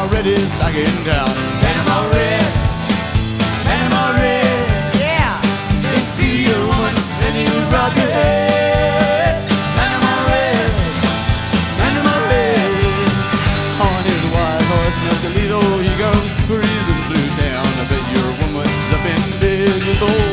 Panama Red is back in town. Panama Red, Panama Red, yeah. They steal a woman, then you rob your head. Panama Red, Panama Red. On his white horse Mescalito he goes cruising through town. I bet your woman's up in bed with old